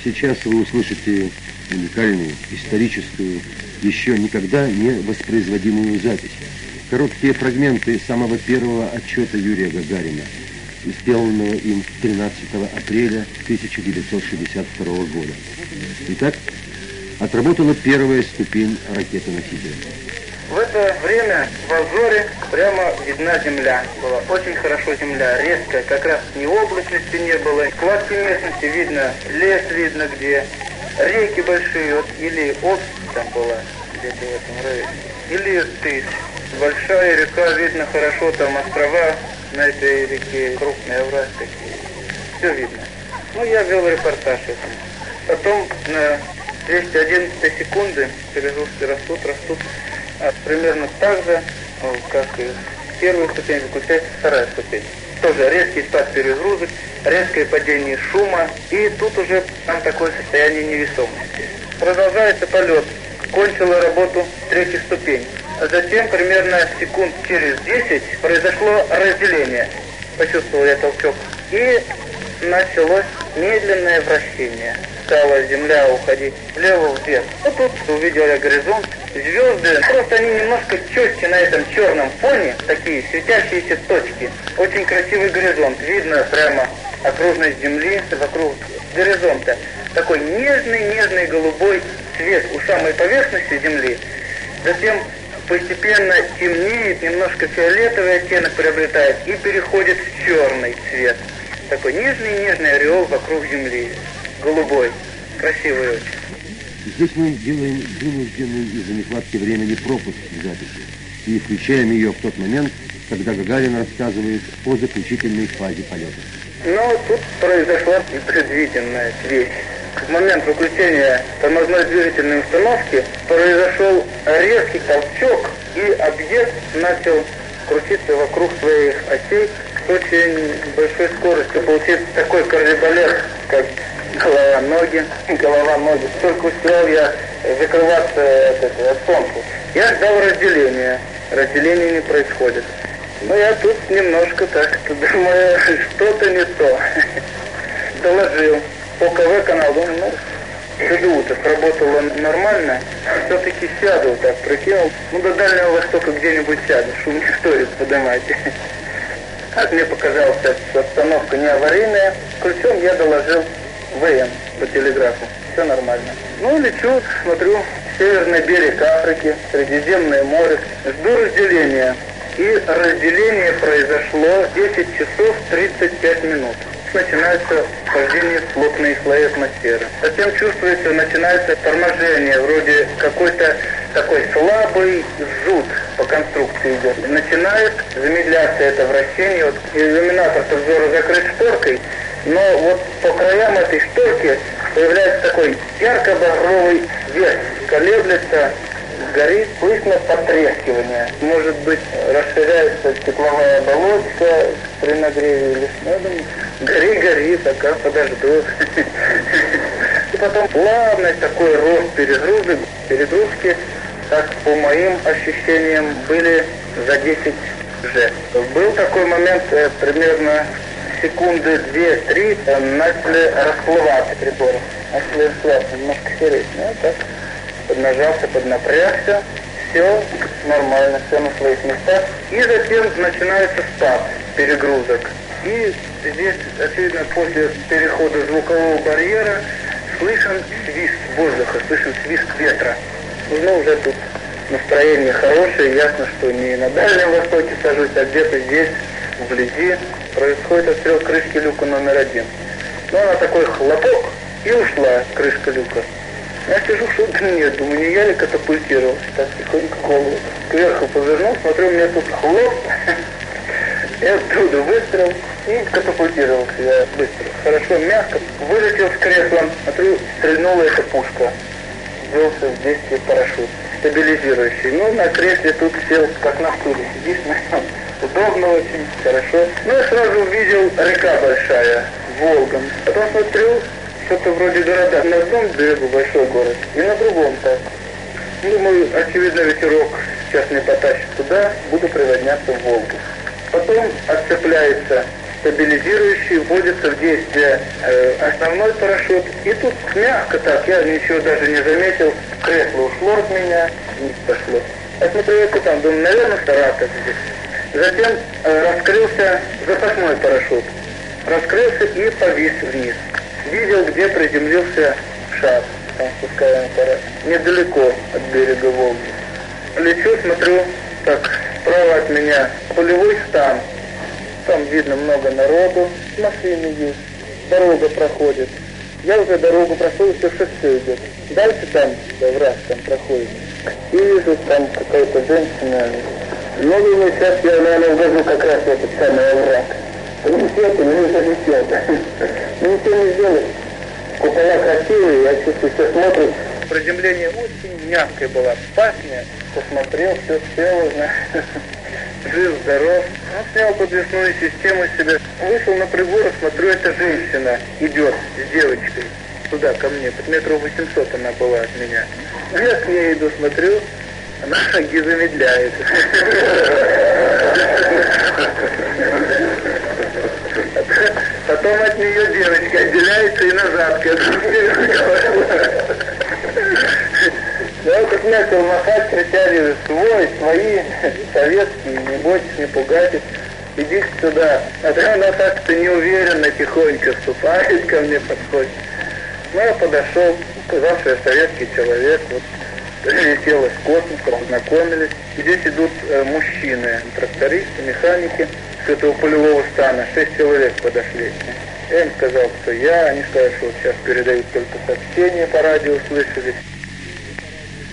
Сейчас вы услышите уникальную, историческую, еще никогда не воспроизводимую запись. Короткие фрагменты самого первого отчета Юрия Гагарина, сделанного им 13 апреля 1962 года. Итак, отработала первая ступень ракеты-носителя. В это время в Азоре прямо видна земля была. Очень хорошо земля, резкая, как раз ни облачности не было. Складки местности видно, лес видно где, реки большие, вот, или Обь там была где-то в этом районе, или Иртыш. Большая река, видно хорошо, там острова на этой реке, крупные овраги такие. Все видно. Ну, я вел репортаж этим. Потом на 211 секунды перегрузки растут. А примерно так же, как и первая ступень, заключается вторая ступень. Тоже резкий спад перегрузок, резкое падение шума, и тут уже там такое состояние невесомости. Продолжается полет. Кончила работу третья ступень. А затем, примерно секунд через 10, произошло разделение. Почувствовал я толчок. И началось медленное вращение. Стала земля уходить влево-вверх. Вот тут увидел я горизонт. Звезды, просто они немножко четче на этом черном фоне, такие светящиеся точки. Очень красивый горизонт. Видно прямо окружность Земли вокруг горизонта. Такой нежный голубой цвет у самой поверхности Земли. Затем постепенно темнеет, немножко фиолетовый оттенок приобретает и переходит в черный цвет. Такой нежный ореол вокруг Земли. Голубой. Красивый очень. Здесь мы делаем вынужденный из-за нехватки времени пропуск в записи и включаем ее в тот момент, когда Гагарин рассказывает о заключительной фазе полета. Но тут произошла непредвиденная вещь. В момент выключения тормозной двигательной установки произошел резкий толчок, и объект начал крутиться вокруг своих осей с очень большой скоростью. Получился такой кардибалет, как голова-ноги. Только успел я закрываться от солнца. Я ждал разделения. Разделения не происходит. Но я тут немножко так думаю, что-то не то. Доложил. По КВ-каналу, ГДУ-то сработало нормально. Все-таки сяду, так прикинул. До Дальнего Востока где-нибудь сяду. Шум не стоит поднимать. Как мне показалось, обстановка не аварийная. Ключом я доложил ВМ по телеграфу. Все нормально. Лечу, смотрю, северный берег Африки, Средиземное море. Жду разделения. И разделение произошло 10 часов 35 минут. Начинается вхождение в плотные слои атмосферы. Затем чувствуется, начинается торможение, вроде какой-то такой слабый зуд по конструкции идет. Начинает замедляться это вращение. Вот иллюминатор взора закрыт шторкой, но вот по краям этой шторки появляется такой ярко-багровый свет, колеблется, горит, слышно потрескивание. Может быть, расширяется тепловая оболочка при нагреве или гори, пока подожду. И потом плавный такой рост перегрузки, так по моим ощущениям, были за 10 G. Был такой момент, примерно секунды 2-3, начали расплываться приборы. Начали расплываться, немножко сереть. Так. Поднажался, поднапрягся, все нормально, все на своих местах. И затем начинается спад перегрузок. И здесь, очевидно, после перехода звукового барьера слышен свист воздуха, слышен свист ветра. Уже тут настроение хорошее, ясно, что не на Дальнем Востоке сажусь, а где-то здесь, вблизи, происходит отстрел крышки люка номер 1. Она такой хлопок, и ушла крышка люка. Я сижу, что-то нет, думаю, не я ли катапультировался, так тихонько голову кверху повернул, смотрю, у меня тут хлоп, и оттуда выстрел, и катапультировался я быстро, хорошо, мягко, вылетел с кресла, смотрю, стрельнула эта пушка, ввелся в действие парашют, стабилизирующий, на кресле тут сел, как на стуле сидишь, удобно очень, хорошо. Я сразу увидел река большая, Волга, потом смотрю, что-то вроде города. На одном берегу большой город, и на другом так. Думаю, очевидно, ветерок сейчас не потащит туда, буду приводняться в Волгу. Потом отцепляется стабилизирующий, вводится в действие основной парашют. И тут мягко так, я ничего даже не заметил, кресло ушло от меня, вниз пошло. Я смотрю, это там, думаю, наверное, Саратов здесь. Затем раскрылся запасной парашют. Раскрылся и повис вниз. Видел, где приземлился шар, там спускаемый аппарат, недалеко от берега Волги. Лечу, смотрю, так, справа от меня полевой стан. Там видно много народу, машины есть, дорога проходит. Я уже дорогу прошел, все шоссе идет. Дальше там, враг там проходит. И вижу, там какая-то женщина. Ну, думаю, сейчас я, наверное, ввожу как раз в этот самый овраг. Ничего, не залетел. Ничего не сделаешь. Купола красивые, я чувствую, все смотрят. Приземление очень мягкое было, пахнет. Посмотрел, все цело, жив, здоров. Он снял подвесную систему себе. Вышел на прибор, смотрю, эта женщина идет с девочкой туда, ко мне. Под метров 800 она была от меня. Я к ней иду, смотрю, она шаги замедляет. Потом от нее девочка отделяется и назад. Я вот начал махать, кричали: свой, свои, советские, не бойтесь, не пугайтесь, идите сюда. А она так-то неуверенно, тихонько вступает ко мне, подходит. Ну, я подошел, сказал, что я советский человек, вот, прилетел из космоса, познакомились. Здесь идут мужчины, трактористы, механики с этого полевого стана, 6 человек подошли. Я им сказал, кто я, они сказали, что вот сейчас передают только сообщения по радио, слышали.